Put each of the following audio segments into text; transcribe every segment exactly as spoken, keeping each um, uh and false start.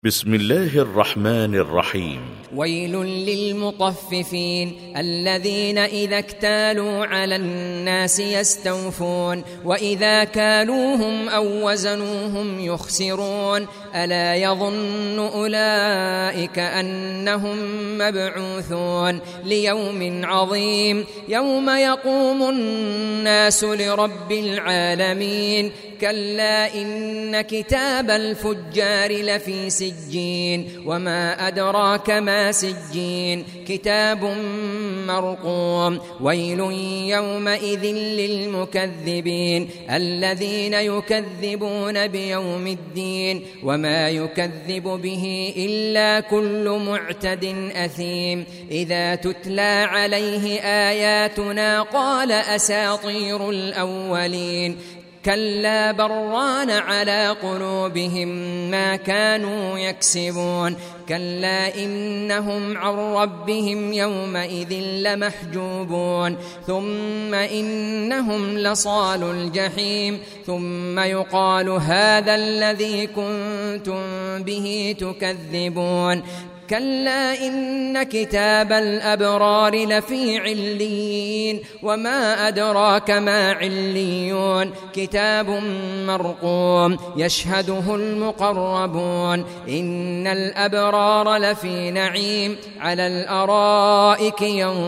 بسم الله الرحمن الرحيم. ويل للمطففين الذين إذا اكتالوا على الناس يستوفون وإذا كالوهم أو وزنوهم يخسرون ألا يظن أولئك أنهم مبعوثون ليوم عظيم يوم يقوم الناس لرب العالمين كلا إن كتاب الفجار لفي سجين وما أدراك ما سجين كتاب مرقوم ويل يومئذ للمكذبين الذين يكذبون بيوم الدين وما يكذب به إلا كل معتد أثيم إذا تتلى عليه آياتنا قال أساطير الأولين كلا بران على قلوبهم ما كانوا يكسبون كلا إنهم عن ربهم يومئذ لمحجوبون ثم إنهم لصال الجحيم ثم يقال هذا الذي كنتم به تكذبون كلا إن كتاب الأبرار لفي عليين وما أدراك ما عليون كتاب مرقوم يشهده المقربون إن الأبرار لفي نعيم على الأرائك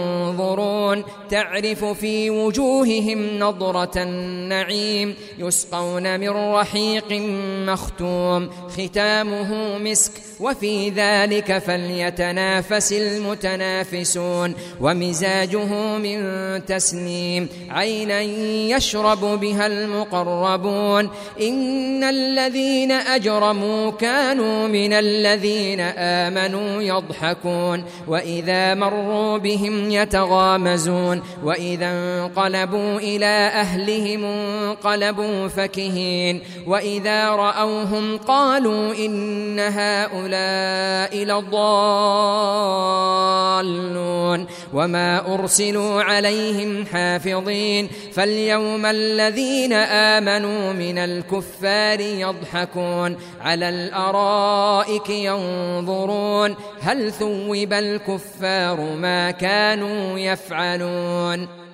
ينظرون تعرف في وجوههم نضرة النعيم يسقون من رحيق مختوم ختامه مسك وفي ذلك فليتنافس المتنافسون ومزاجه من تسنيم عينا يشرب بها المقربون إن الذين أجرموا كانوا من الذين آمنوا يضحكون وإذا مروا بهم يتغامزون وإذا انقلبوا إلى أهلهم انقلبوا فكهين وإذا رأوهم قالوا إن هؤلاء لضالون وما أرسلوا عليهم حافظين فاليوم الذين آمنوا من الكفار يضحكون على الأرائك ينظرون هل ثوب الكفار ما كانوا يفعلون